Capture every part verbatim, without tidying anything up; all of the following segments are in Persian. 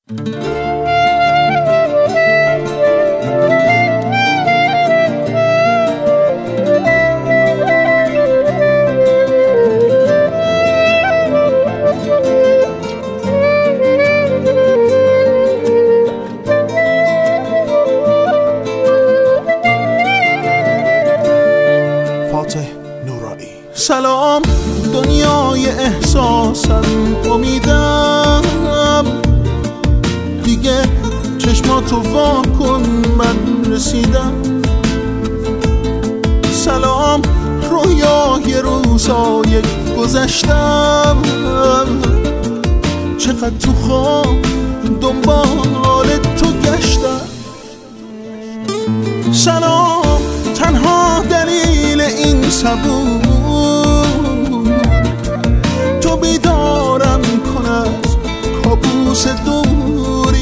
سلام دنیای احساسم، امیدم دیگه چشماتو وا کن، من رسیدم. سلام رویای روزای گذشتم، چقدر تو خواب دنبال تو گشتم. سلام تنها دلیل این صبور تو بیدارم کن از کابوس دوری.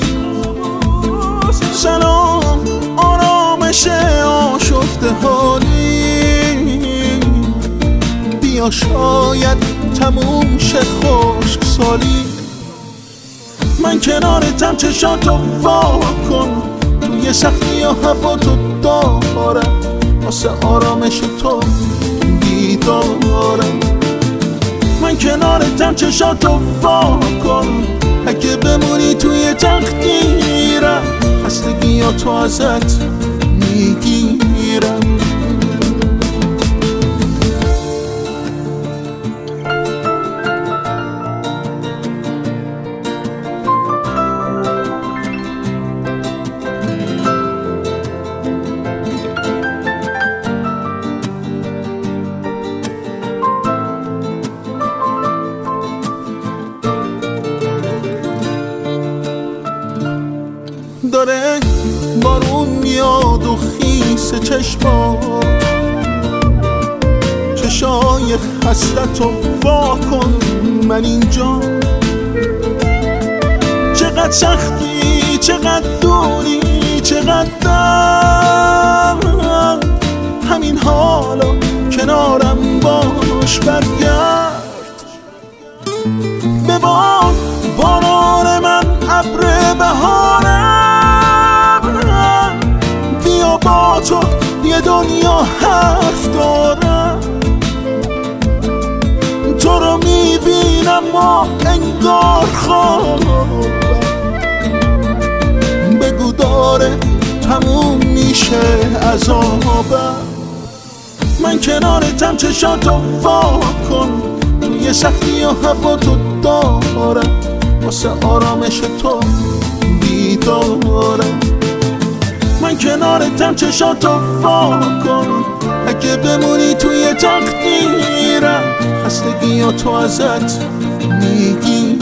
سلام آرامش آشفته حالی، بیا شاید تموم شه خشک سالی. من کنارتم، چشاتو وا کن، توی سختی ها هوا تو دارم، واسه آرامش تو بیدارم. من کنارتم، چشاتو وا کن، اگه بمونی توی تقدیرم، خستگی ها تو ازت میگیرم. داره بارون میاد و خیس چشما، چشای خستتو وا کن، من اینجا. چقدر سختی، چقدر دوری، چقدر دم، همین حالا کنارم باش، برگرد ببار باران من، ابر بهارم، بیا با تو یه دنیا حرف دارم. تو رو میبینم و انگار خوابم، بگو داره تموم میشه عذابم. من کنارتم، چشاتو وا کن، توی سختی ها هوا تو دارم، واسه آرامش تو بیدارم. من کنارتم، چشاتو وا کن، اگه بمونی توی تقدیرم، خستگی ها تو ازت میگیرم.